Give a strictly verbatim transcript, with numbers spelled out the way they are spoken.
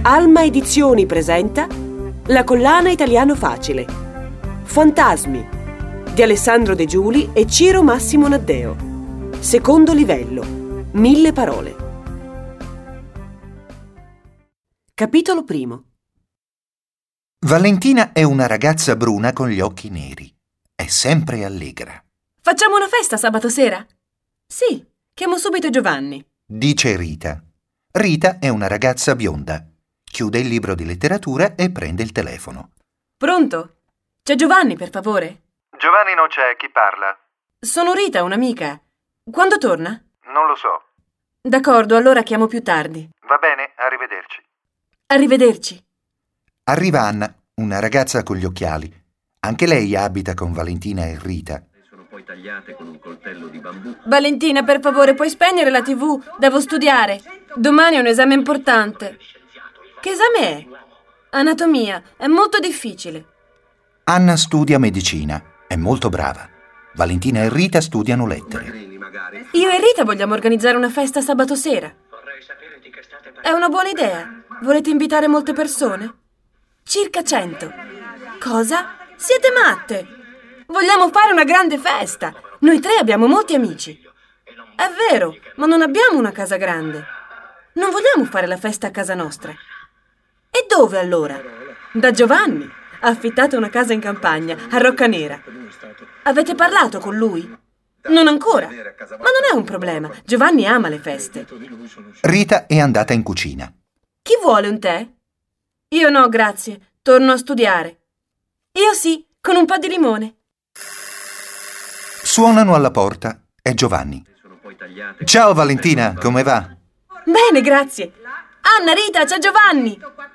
Alma Edizioni presenta La collana italiano facile. Fantasmi di Alessandro De Giuli e Ciro Massimo Naddeo. Secondo livello. Mille parole. Capitolo primo. Valentina è una ragazza bruna con gli occhi neri. È sempre allegra. Facciamo una festa sabato sera? Sì, chiamo subito Giovanni. Dice Rita. Rita è una ragazza bionda. Chiude il libro di letteratura e prende il telefono. Pronto? C'è Giovanni, per favore? Giovanni non c'è, chi parla? Sono Rita, un'amica. Quando torna? Non lo so. D'accordo, allora chiamo più tardi. Va bene, arrivederci. Arrivederci. Arriva Anna, una ragazza con gli occhiali. Anche lei abita con Valentina e Rita. Sono poi tagliate con un coltello di bambù. Valentina, per favore, puoi spegnere la tivù? Devo studiare. Domani è un esame importante. Che esame è? Anatomia. È molto difficile. Anna studia medicina. È molto brava. Valentina e Rita studiano lettere. Io e Rita vogliamo organizzare una festa sabato sera. È una buona idea. Volete invitare molte persone? Circa cento. Cosa? Siete matte? Vogliamo fare una grande festa. Noi tre abbiamo molti amici. È vero, ma non abbiamo una casa grande. Non vogliamo fare la festa a casa nostra. E dove allora? Da Giovanni. Ha affittato una casa in campagna, a Roccanera. Avete parlato con lui? Non ancora. Ma non è un problema. Giovanni ama le feste. Rita è andata in cucina. Chi vuole un tè? Io no, grazie. Torno a studiare. Io sì, con un po' di limone. Suonano alla porta. È Giovanni. Ciao Valentina, come va? Bene, grazie. Anna, Rita, c'è Giovanni.